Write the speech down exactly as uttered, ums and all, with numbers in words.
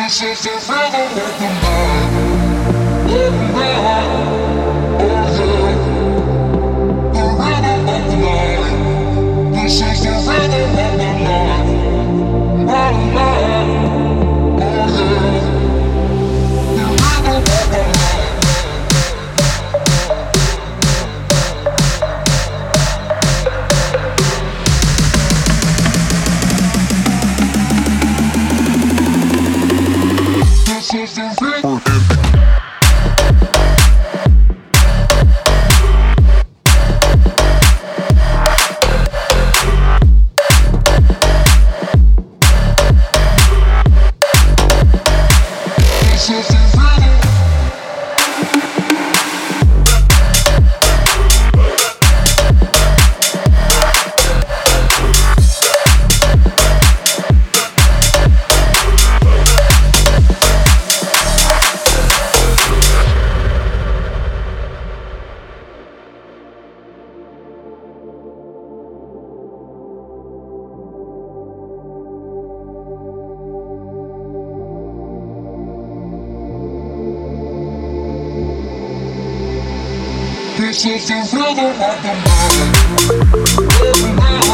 This is the rhythm of the night. Of the night. Oh yeah. The rhythm of the night. This is the rhythm of the night. Of the night. Oh yeah. The rhythm of the night. This is the rhythm. This is the rhythm of the night.